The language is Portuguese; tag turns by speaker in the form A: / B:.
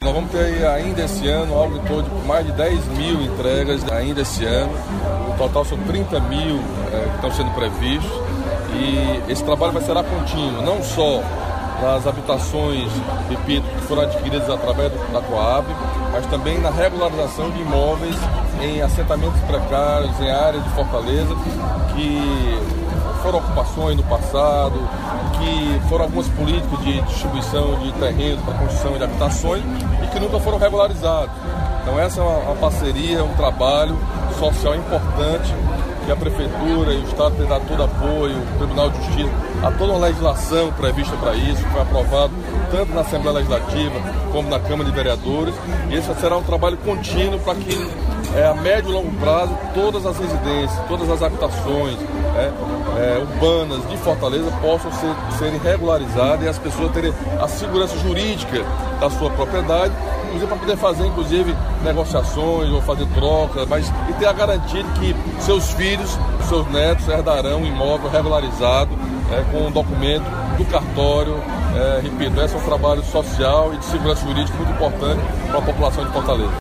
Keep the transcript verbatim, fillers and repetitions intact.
A: Nós vamos ter ainda esse ano algo em torno de mais de dez mil entregas ainda esse ano. O total são trinta mil é, que estão sendo previstos. E esse trabalho vai ser contínuo, não só nas habitações, repito, que foram adquiridas através da Coab, mas também na regularização de imóveis em assentamentos precários, em áreas de Fortaleza, que foram ocupações no passado, que foram algumas políticas de distribuição de terrenos para construção de habitações e que nunca foram regularizados. Então essa é uma, uma parceria, um trabalho social importante que a Prefeitura e o Estado têm dado todo apoio, o Tribunal de Justiça, há toda uma legislação prevista para isso, que foi aprovado tanto na Assembleia Legislativa como na Câmara de Vereadores, e esse será um trabalho contínuo para que é, a médio e longo prazo todas as residências, todas as habitações é, é, urbanas de Fortaleza possam ser, serem regularizadas e as pessoas terem a segurança jurídica da sua propriedade, inclusive para poder fazer inclusive negociações ou fazer trocas, mas e ter a garantia de que seus filhos, seus netos herdarão um imóvel regularizado é, com um documento do cartório. É, repito, esse é um trabalho social e de segurança jurídica muito importante para a população de Fortaleza.